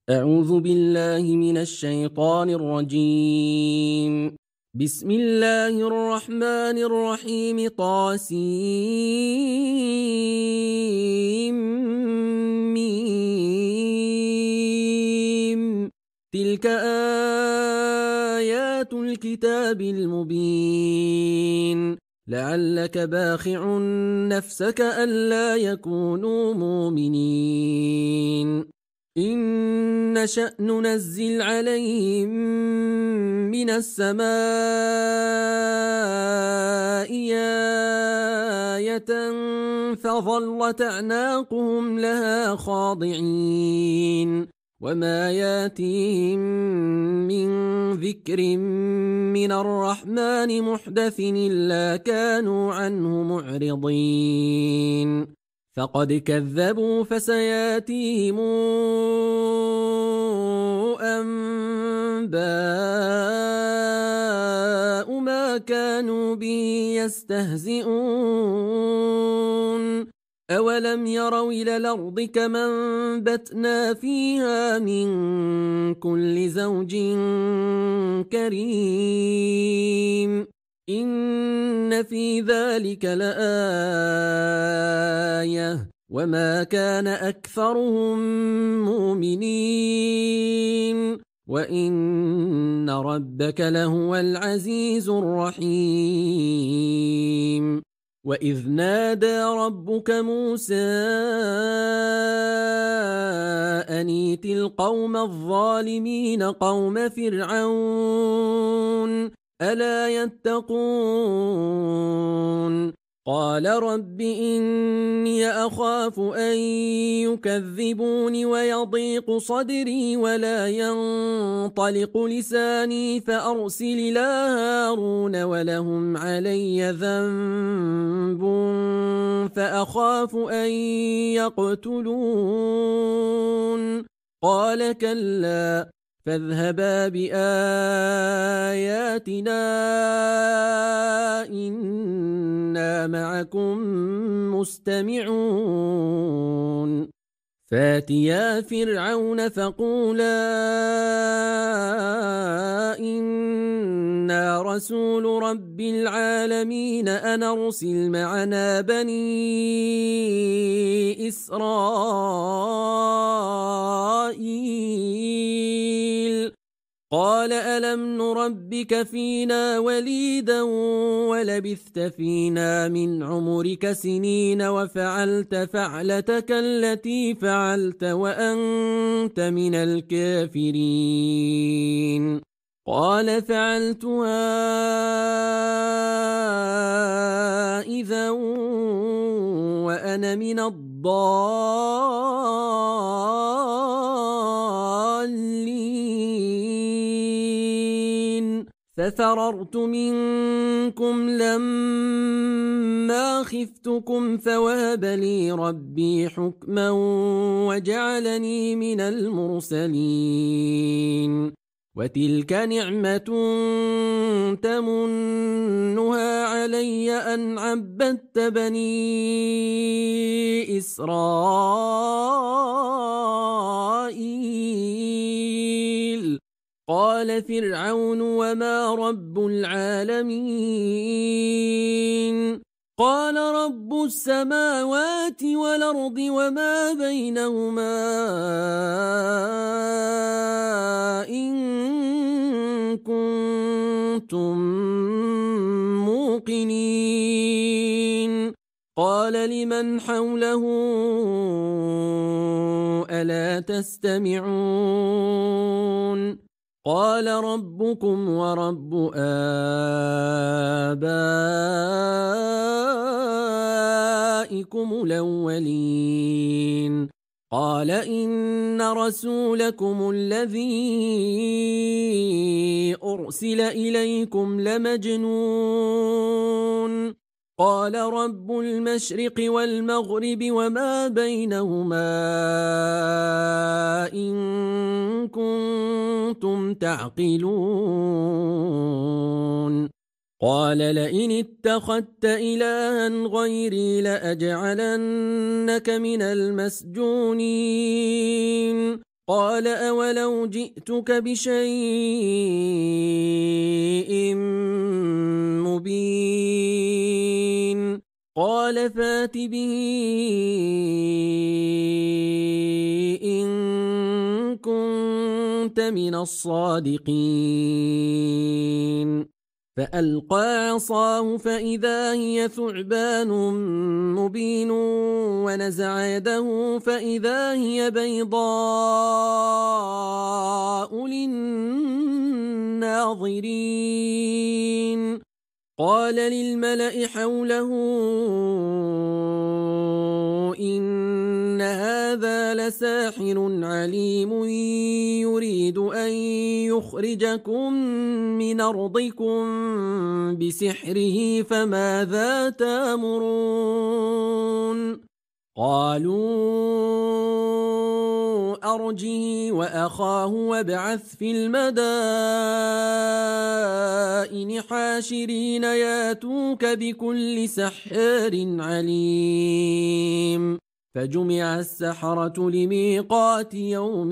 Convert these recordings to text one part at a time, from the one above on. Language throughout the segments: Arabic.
أعوذ بالله من الشيطان الرجيم. بسم الله الرحمن الرحيم. طاسيم. تلك آيات الكتاب المبين. لعلك باخع نفسك ألا يكونوا مؤمنين. إن نشأ ننزل عليهم من السماء آية فظلت أعناقهم لها خاضعين وما ياتيهم من ذكر من الرحمن محدث إلا كانوا عنه معرضين. فقد كذبوا فسياتيهم أنباء ما كانوا به يستهزئون. أولم يروا إلى الأرض كما أنبتنا فيها من كل زوج كريم إن في ذلك لآية وما كان أكثرهم مؤمنين وإن ربك لهو العزيز الرحيم. وإذ نادى ربك موسى أن ائت القوم الظالمين قوم فرعون ألا يتقون قال رب إني أخاف أن يكذبون ويضيق صدري ولا ينطلق لساني فأرسل إلى هارون ولهم علي ذنب فأخاف أن يقتلون قال كلا فاذهبا بآياتنا إنا معكم مستمعون. فاتيا فرعون فقولا إنا رسول رب العالمين أن أرسل معنا بني إسرائيل قال ألم نربك فينا وليدا ولبثت فينا من عمرك سنين وفعلت فعلتك التي فعلت وأنت من الكافرين قال فعلتها إذا وأنا من الضالين ففررت منكم لما خفتكم فوهب لي ربي حكما وجعلني من المرسلين. وتلك نعمة تمنها علي أن عبدت بني إسرائيل قال فرعون وما رب العالمين قال رب السماوات والأرض وما بينهما إن كنتم موقنين قال لمن حوله ألا تستمعون قال ربكم ورب آبائكم الأولين قال إن رسولكم الذي أرسل إليكم لمجنون قال رب المشرق والمغرب وما بينهما إن كنتم تعقلون قال لئن اتخذت إلها غيري لأجعلنك من المسجونين قال أولو جئتك بشيء مبين قال فات به إن كنت من الصادقين فألقى عصاه فإذا هي ثعبان مبين ونزع يده فإذا هي بيضاء للناظرين قال للملأ حوله إن هذا لساحر عليم يريد أن يخرجكم من أرضكم بسحره فماذا تأمرون قالوا أرجه وأخاه وابعث في المدائن حاشرين ياتوك بكل سحار عليم فجمع السحرة لميقات يوم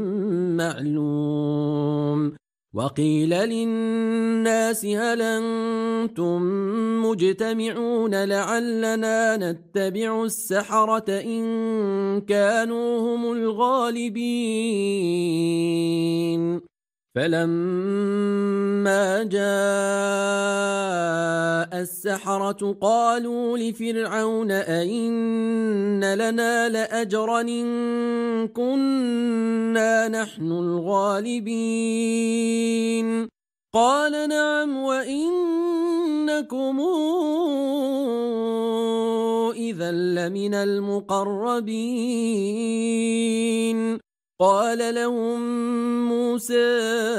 معلوم وقيل للناس هل أنتم مجتمعون لعلنا نتبع السحرة إن كانوا هم الغالبين فلما جاء السحرة قالوا لفرعون أئن لنا لأجرا إن كنا نحن الغالبين قال نعم وإنكم إذا لمن المقربين قال لهم موسى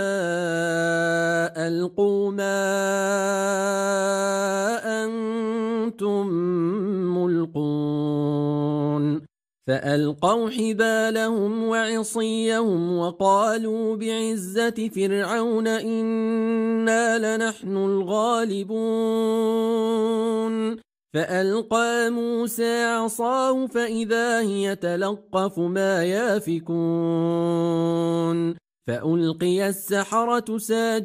ألقوا ما أنتم ملقون فألقوا حبالهم وعصيهم وقالوا بعزة فرعون إنا لنحن الغالبون فألقى موسى عصاه فإذا هي تلقف ما يافكون فألقي السحرة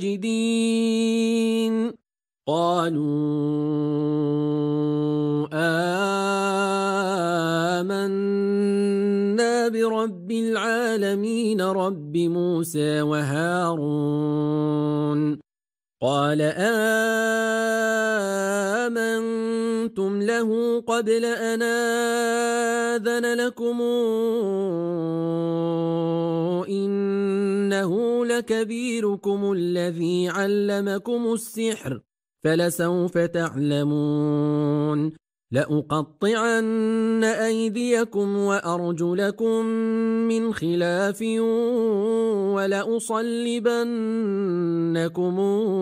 ساجدين قالوا آمنا برب العالمين رب موسى وهارون قال آمنتم له قبل أن آذن لكم إنه لكبيركم الذي علمكم السحر فلسوف تعلمون لأقطعن أيديكم وأرجلكم من خلاف ولأصلبنكم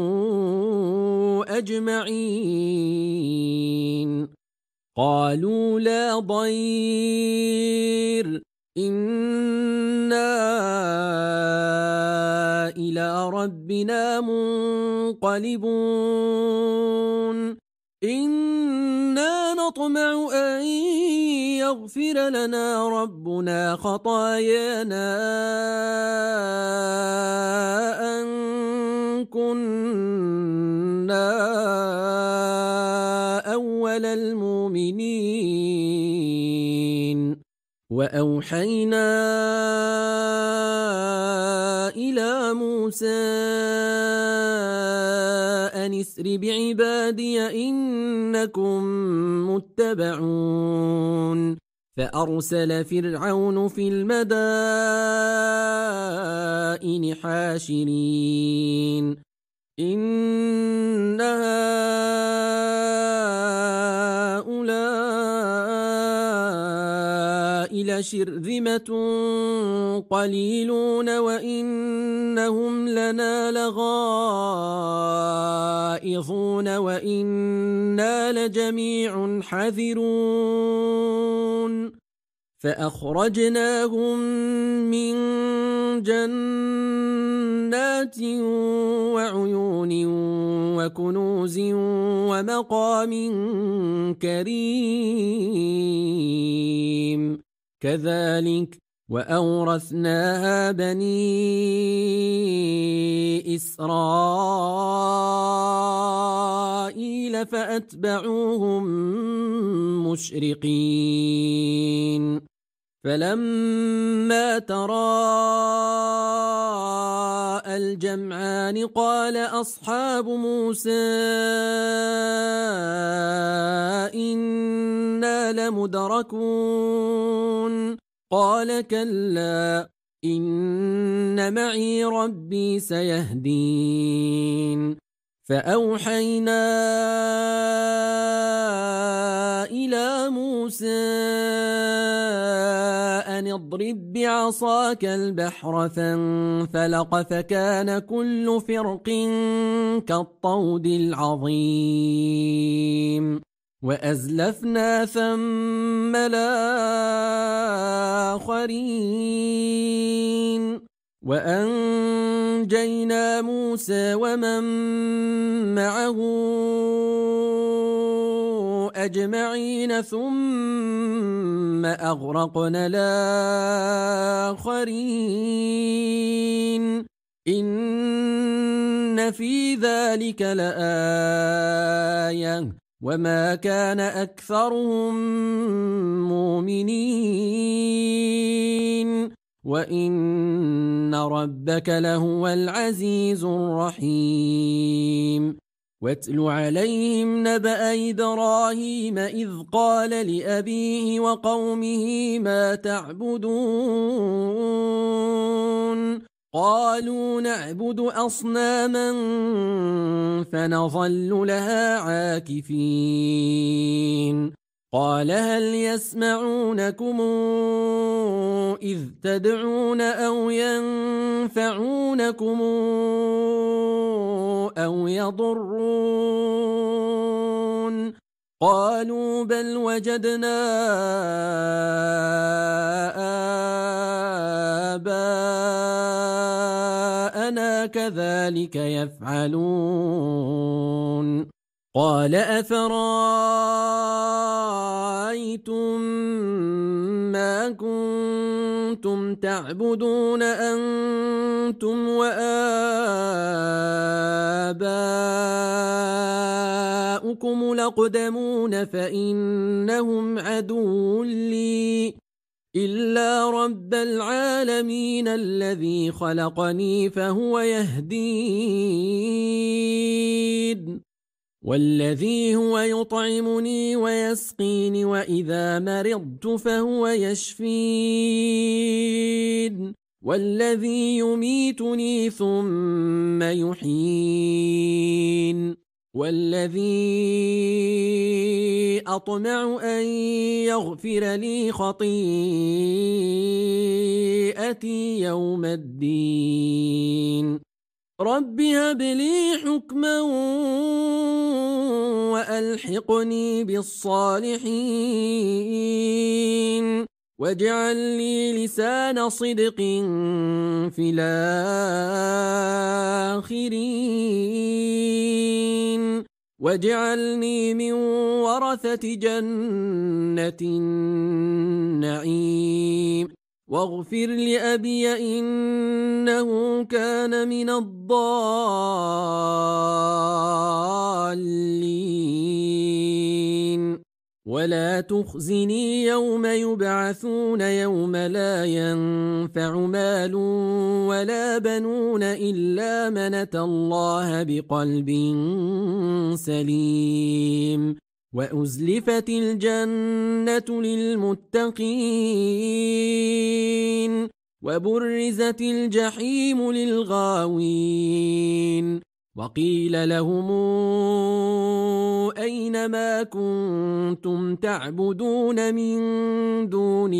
أجمعين قالوا لا ضير إنا إلى ربنا منقلبون إنا نطمع أن يغفر لنا ربنا خطايانا أن كنا أول المؤمنين وأوحينا إلى موسى أن اسر بعبادي إنكم متبعون فأرسل فرعون في المدائن حاشرين إن هؤلاء لشرذمة قليلون وإنهم لنا لغائظون وإنا لجميع حذرون فأخرجناهم من جنات وعيون وكنوز ومقام كريم كذلك وأورثناها بني إسرائيل فأتبعوهم مشرقين فلما تراءى الجمعان قال أصحاب موسى إنا لمدركون قال كلا إن معي ربي سيهدين فأوحينا إلى موسى أن اضرب بعصاك البحر فانفلق فكان كل فرق كالطود العظيم وأزلفنا ثم الآخرين وأنجينا موسى ومن معه أجمعين ثم أغرقنا الآخرين إن في ذلك لآية وما كان أكثرهم مؤمنين وإن ربك لهو العزيز الرحيم واتل عليهم نبأ إبراهيم إذ قال لأبيه وقومه ما تعبدون قالوا نعبد أصناما فنظل لها عاكفين قال هل يسمعونكم إذ تدعون أو ينفعونكم أو يضرون قالوا بل وجدنا آباءنا كذلك يفعلون قال أفرأيتم ما كنتم تعبدون أنتم وآباؤكم الأقدمون فإنهم عدو لي إلا رب العالمين الذي خلقني فهو يهدين والذي هو يطعمني ويسقين وإذا مرضت فهو يشفين والذي يميتني ثم يحيين والذي أطمع أن يغفر لي خطيئتي يوم الدين رب هب لي حكما وألحقني بالصالحين واجعل لي لسان صدق في الآخرين واجعلني من ورثة جنة النعيم واغفر لأبي إنه كان من الضالين ولا تخزني يوم يبعثون يوم لا ينفع مال ولا بنون إلا من أتى الله بقلب سليم وأزلفت الجنة للمتقين وبرزت الجحيم للغاوين وقيل لهم أين ما كنتم تعبدون من دون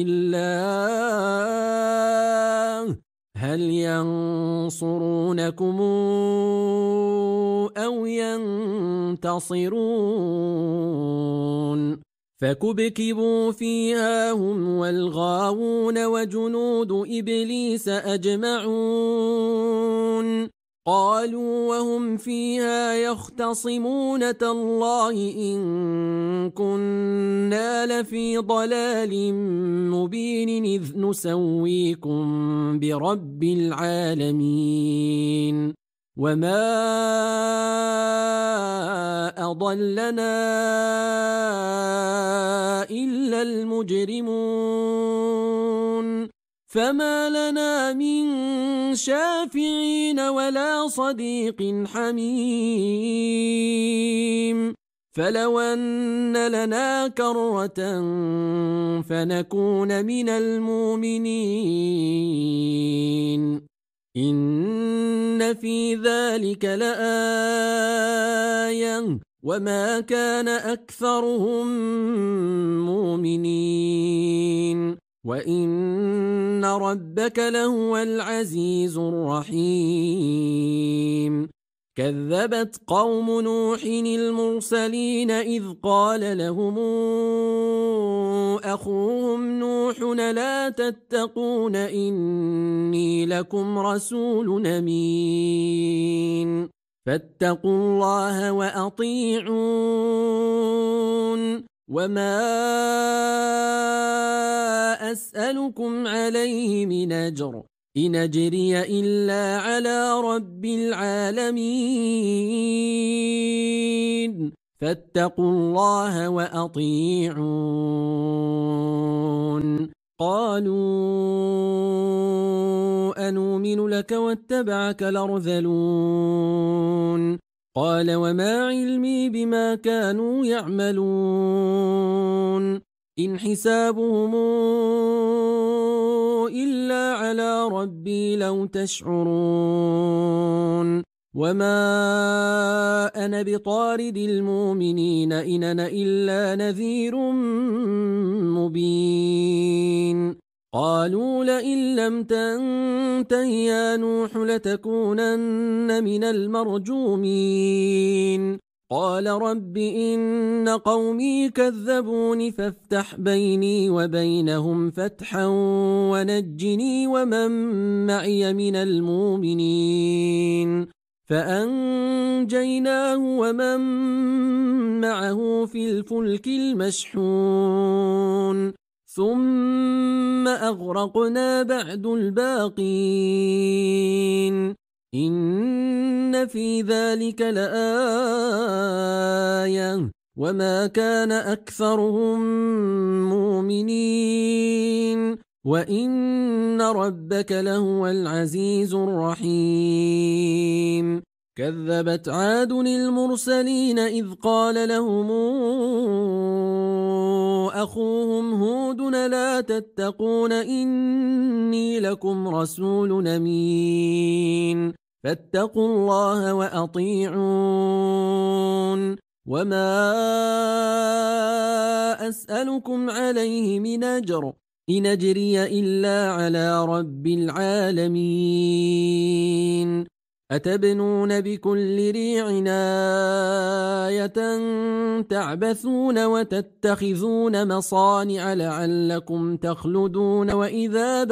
الله هل ينصرونكم أو ينتصرون فكبكبوا فيها هم والغاوون وجنود إبليس أجمعون قالوا وهم فيها يختصمون تالله إن كنا لفي ضلال مبين إذ نسويكم برب العالمين وما أضلنا إلا المجرمون فما لنا من شافعين ولا صديق حميم فلو أن لنا كرة فنكون من المؤمنين إن في ذلك لآية وما كان أكثرهم مؤمنين وإن ربك لهو العزيز الرحيم كذبت قوم نوح المرسلين إذ قال لهم أخوهم نوح لا تتقون إني لكم رسول أمين فاتقوا الله وأطيعون وما أسألكم عليه من أجر إن أجري إلا على رب العالمين فاتقوا الله وأطيعون قالوا أنؤمن لك واتبعك الأرذلون قال وما علمي بما كانوا يعملون إن حسابهم إلا على ربي لو تشعرون وما أنا بطارد المؤمنين إن أنا إلا نذير مبين قالوا لئن لم تنته يا نوح لتكونن من المرجومين قال رب إن قومي كذبوني فافتح بيني وبينهم فتحا ونجني ومن معي من المؤمنين فأنجيناه ومن معه في الفلك المشحون ثم أغرقنا بعد الباقين إن في ذلك لآية وما كان أكثرهم مؤمنين وإن ربك لهو العزيز الرحيم كذبت عاد المرسلين إذ قال لهم أخوهم هود لا تتقون إني لكم رسول أمين فاتقوا الله وأطيعون وما أسألكم عليه من أجر إن أجري إلا على رب العالمين أتبنون بكل ريع آية تعبثون وتتخذون مصانع لعلكم تخلدون وإذا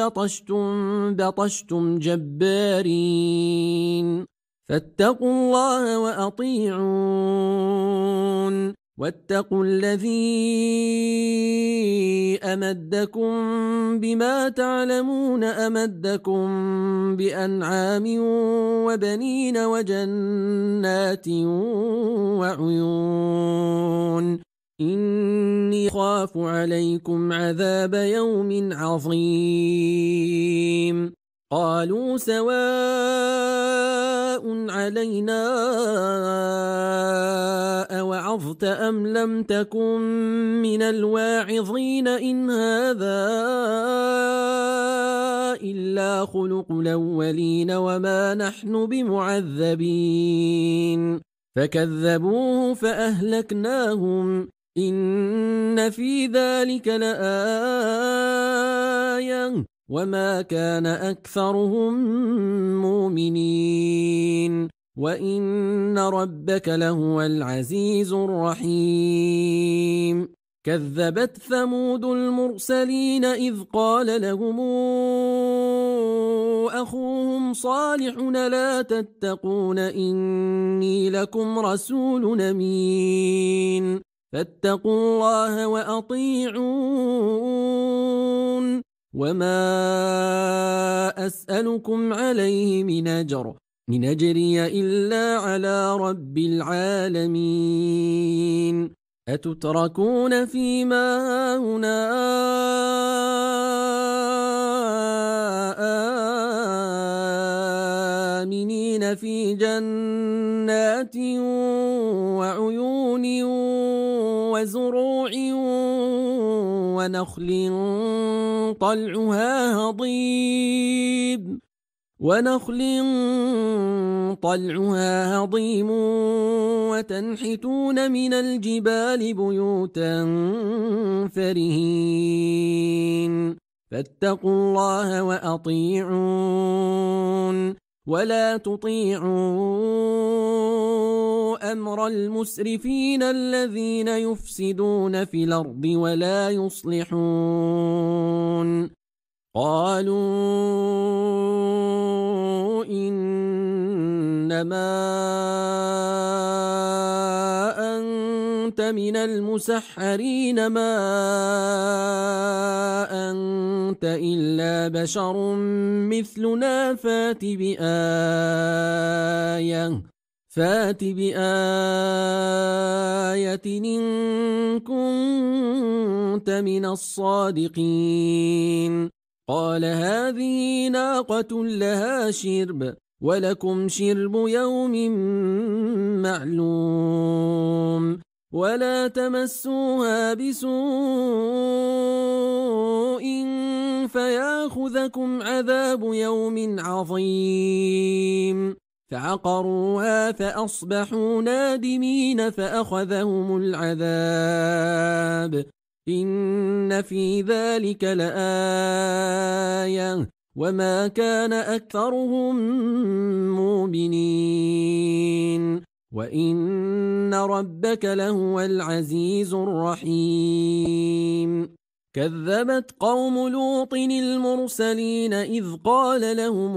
بطشتم جبارين فاتقوا الله وأطيعون واتقوا الذي أمدكم بما تعلمون أمدكم بأنعام وبنين وجنات وعيون إني خاف عليكم عذاب يوم عظيم قالوا سواء علينا أوعظت أم لم تكن من الواعظين إن هذا إلا خلق الأولين وما نحن بمعذبين فكذبوه فأهلكناهم إن في ذلك لآية وما كان أكثرهم مؤمنين وإن ربك لهو العزيز الرحيم كذبت ثمود المرسلين إذ قال لهم أخوهم صالح لا تتقون إني لكم رسول أمين فاتقوا الله وأطيعون وما أسألكم عليه من أجر إن أجري إلا على رب العالمين أتتركون فيما هاهنا آمنين في جنات وعيون وزروع ونخل طلعها هضيم وتنحتون من الجبال بيوتا فرهين فاتقوا الله وأطيعون ولا تطيعوا أمر المسرفين الذين يفسدون في الأرض ولا يصلحون قالوا إنما أنت من المسحرين ما أنت إلا بشر مثلنا فات بآية إن كنت من الصادقين قال هذه ناقة لها شرب ولكم شرب يوم معلوم ولا تمسوها بسوء فياخذكم عذاب يوم عظيم فعقروها فأصبحوا نادمين فأخذهم العذاب إن في ذلك لآية وما كان أكثرهم مؤمنين وإن ربك لهو العزيز الرحيم كذبت قوم لوط المرسلين إذ قال لهم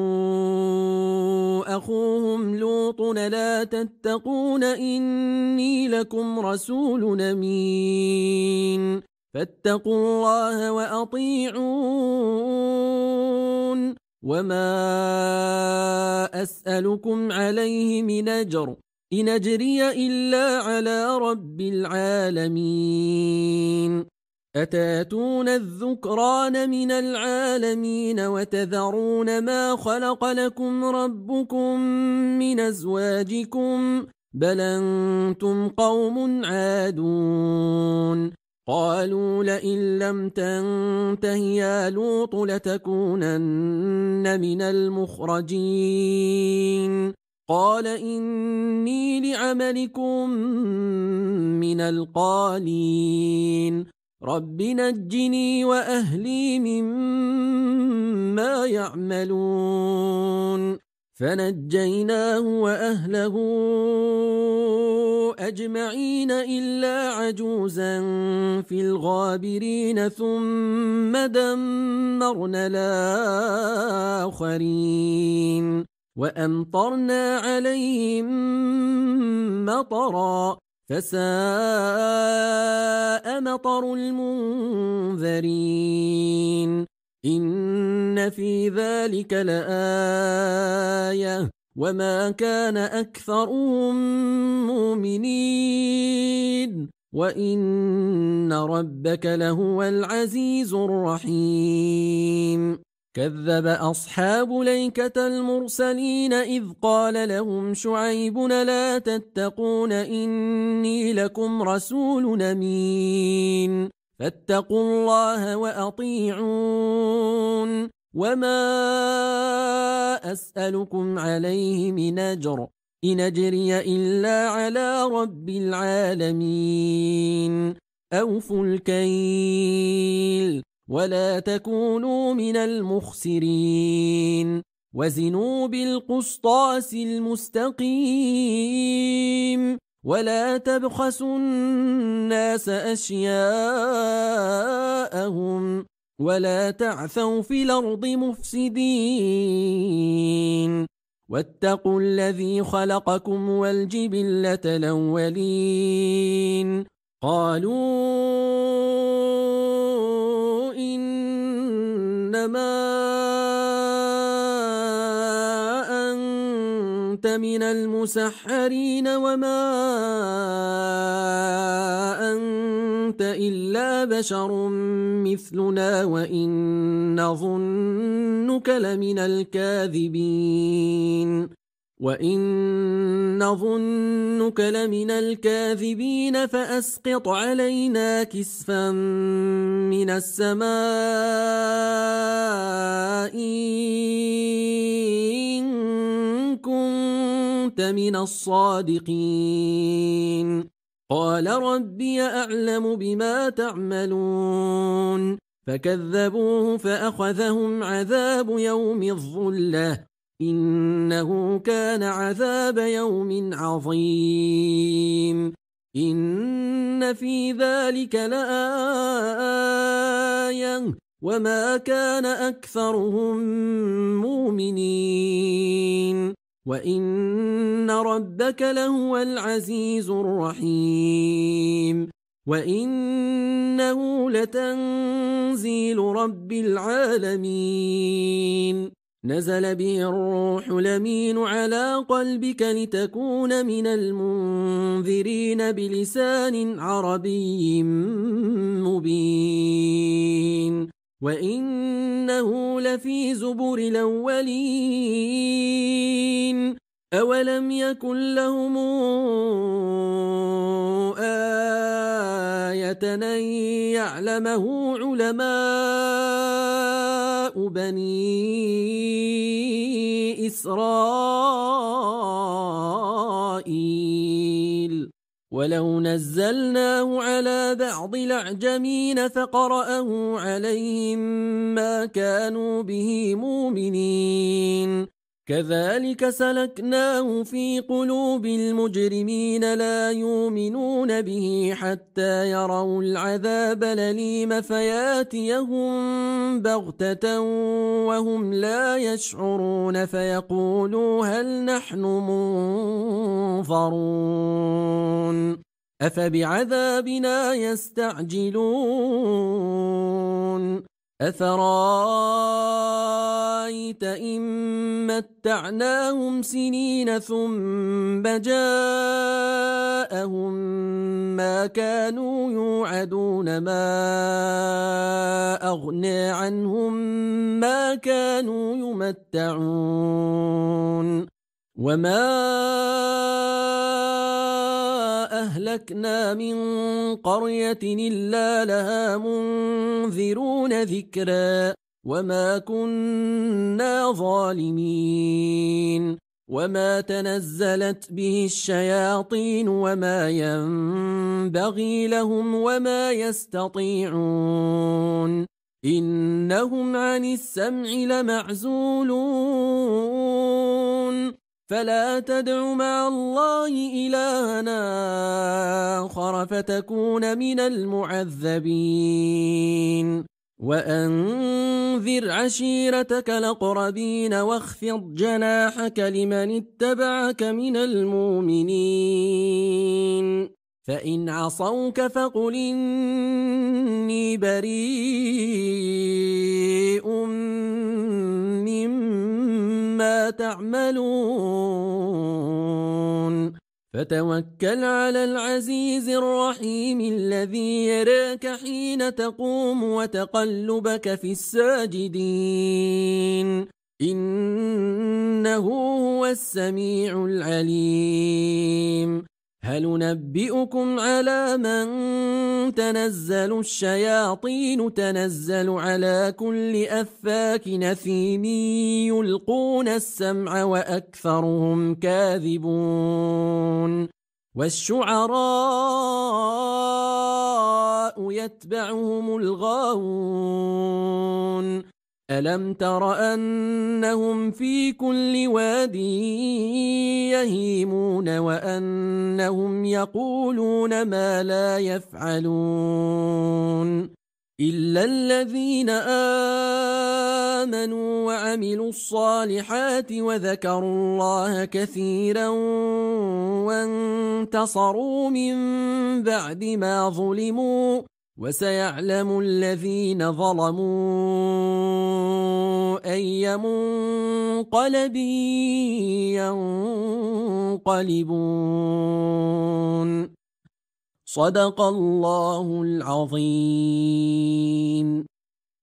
أخوهم لوط لا تتقون إني لكم رسول أمين فاتقوا الله وأطيعون وما أسألكم عليه من أجر إن أجري إلا على رب العالمين أتاتون الذكران من العالمين وتذرون ما خلق لكم ربكم من أزواجكم بل أنتم قوم عادون قالوا لئن لم تنته يا لوط لتكونن من المخرجين قال إني لعملكم من القالين رب نجني وأهلي مما يعملون فنجيناه وأهله أجمعين إلا عجوزا في الغابرين ثم دمرنا الآخرين وأمطرنا عليهم مطرا فساء مطر المنذرين إن في ذلك لآية وما كان أكثرهم مؤمنين وإن ربك لهو العزيز الرحيم كذب أصحاب ليكة المرسلين إذ قال لهم شعيب لا تتقون إني لكم رسول أمين فاتقوا الله وأطيعون وما أسألكم عليه من أجر إن أجري إلا على رب العالمين أوفوا الكيل ولا تكونوا من المخسرين وزنوا بالقسطاس المستقيم ولا تبخسوا الناس أشياءهم ولا تعثوا في الأرض مفسدين واتقوا الذي خلقكم والجبلة الأولين قالوا إنما أنت من المسحرين وما أنت إلا بشر مثلنا وإن نظنك لمن الكاذبين فأسقط علينا كسفا من السماء إن كنت من الصادقين قال ربي أعلم بما تعملون فكذبوه فأخذهم عذاب يوم الظلة إنه كان عذاب يوم عظيم إن في ذلك لآية وما كان أكثرهم مؤمنين وإن ربك لهو العزيز الرحيم وإنه لتنزيل رب العالمين نزل به الروح الأمين على قلبك لتكون من المنذرين بلسان عربي مبين وإنه لفي زبر الأولين أولم يكن لهم آية أن يعلمه علماء بني إسرائيل ولو نزلناه على بعض الأعجمين فقرأه عليهم ما كانوا به مؤمنين كذلك سلكناه في قلوب المجرمين لا يؤمنون به حتى يروا العذاب الأليم فياتيهم بغتة وهم لا يشعرون فيقولوا هل نحن منظرون أفبعذابنا يستعجلون أفرأيت إن متعناهم سنين ثم جاءهم ما كانوا يوعدون ما أغنى عنهم ما كانوا يمتعون وما أهلكنا من قرية إلا لها منذرون ذكرا وما كنا ظالمين وما تنزلت به الشياطين وما ينبغي لهم وما يستطيعون إنهم عن السمع لمعزولون فلا تدع مع الله إلهنا آخر فتكون من المعذبين وأنذر عشيرتك الأقربين واخفض جناحك لمن اتبعك من المؤمنين فإن عصوك فقل إني بريء مما تعملون فتوكل على العزيز الرحيم الذي يراك حين تقوم وتقلبك في الساجدين إنه هو السميع العليم هل ننبئكم على من تنزل الشياطين تنزل على كل أفاك نثيم يلقون السمع وأكثرهم كاذبون والشعراء يتبعهم الغاوون ألم تر أنهم في كل واد يهيمون وأنهم يقولون ما لا يفعلون إلا الذين آمنوا وعملوا الصالحات وذكروا الله كثيرا وانتصروا من بعد ما ظلموا وسيعلم الذين ظلموا أي منقلب ينقلبون صدق الله العظيم.